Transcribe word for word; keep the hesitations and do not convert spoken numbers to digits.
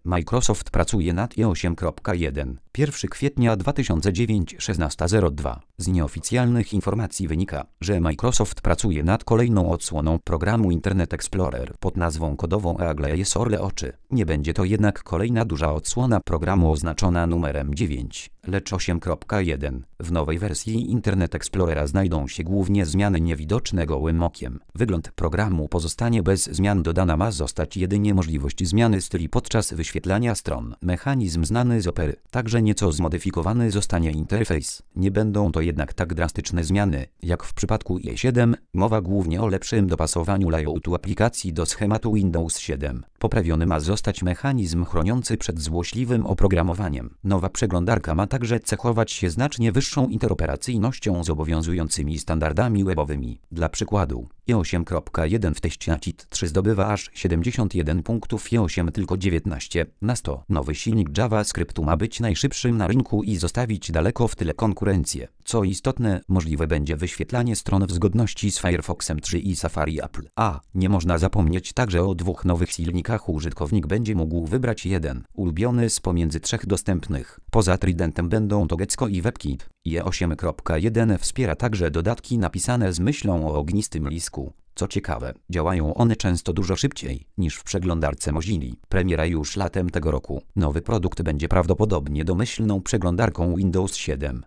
Microsoft pracuje nad i osiem kropka jeden. pierwszego kwietnia dwa tysiące dziewięć szesnasta zero dwa. Z nieoficjalnych informacji wynika, że Microsoft pracuje nad kolejną odsłoną programu Internet Explorer pod nazwą kodową Eagle Sorle Oczy. Nie będzie to jednak kolejna duża odsłona programu oznaczona numerem dziewięć, lecz osiem kropka jeden. W nowej wersji Internet Explorera znajdą się głównie zmiany niewidoczne gołym okiem. Wygląd programu pozostanie bez zmian, dodana ma zostać jedynie możliwość zmiany styli podczas wyświetlania stron. Mechanizm znany z Opery, także nieco zmodyfikowany zostanie interfejs. Nie będą to jednak tak drastyczne zmiany, jak w przypadku i siedem, mowa głównie o lepszym dopasowaniu layoutu aplikacji do schematu Windows siedem. Poprawiony ma zostać mechanizm chroniący przed złośliwym oprogramowaniem. Nowa przeglądarka ma także cechować się znacznie wyższą interoperacyjnością z obowiązującymi standardami webowymi. Dla przykładu, i osiem kropka jeden w teście na C I T trzy zdobywa aż siedemdziesiąt jeden punktów, i osiem tylko dziewiętnaście na sto. Nowy silnik JavaScriptu ma być najszybszym na rynku i zostawić daleko w tyle konkurencję. Co istotne, możliwe będzie wyświetlanie stron w zgodności z Firefoxem trzy i Safari Apple. A nie można zapomnieć także o dwóch nowych silnikach. Użytkownik będzie mógł wybrać jeden, ulubiony z pomiędzy trzech dostępnych. Poza Tridentem będą to Gecko i WebKit. i osiem kropka jeden wspiera także dodatki napisane z myślą o ognistym lisku. Co ciekawe, działają one często dużo szybciej niż w przeglądarce Mozilla. Premiera już latem tego roku. Nowy produkt będzie prawdopodobnie domyślną przeglądarką Windows siedem.